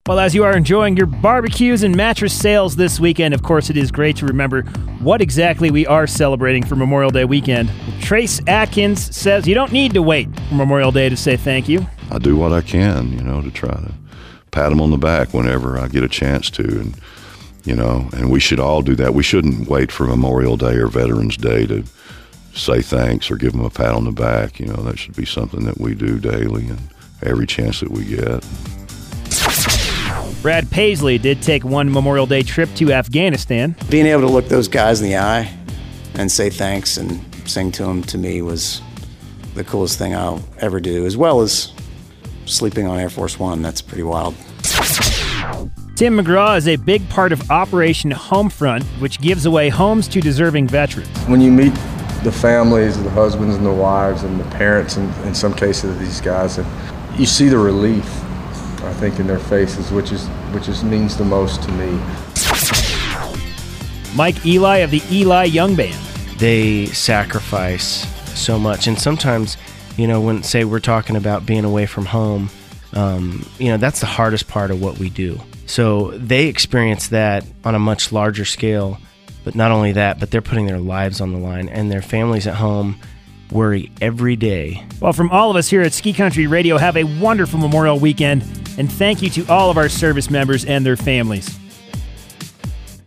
Well, as you are enjoying your barbecues and mattress sales this weekend, of course, it is great to remember what exactly we are celebrating for Memorial Day weekend. Trace Atkins says you don't need to wait for Memorial Day to say thank you. I do what I can, to try to pat them on the back whenever I get a chance to. And we should all do that. We shouldn't wait for Memorial Day or Veterans Day to say thanks or give them a pat on the back. That should be something that we do daily and every chance that we get. Brad Paisley did take one Memorial Day trip to Afghanistan. Being able to look those guys in the eye and say thanks and sing to them, to me, was the coolest thing I'll ever do, as well as sleeping on Air Force One. That's pretty wild. Tim McGraw is a big part of Operation Homefront, which gives away homes to deserving veterans. When you meet the families, the husbands and the wives and the parents, and in some cases of these guys, and you see the relief, I think, in their faces, which means the most to me. Mike Eli of the Eli Young Band. They sacrifice so much, and sometimes, when, say, we're talking about being away from home, that's the hardest part of what we do. So they experience that on a much larger scale, but not only that, but they're putting their lives on the line, and their families at home worry every day. Well, from all of us here at Ski Country Radio, have a wonderful Memorial weekend, and thank you to all of our service members and their families.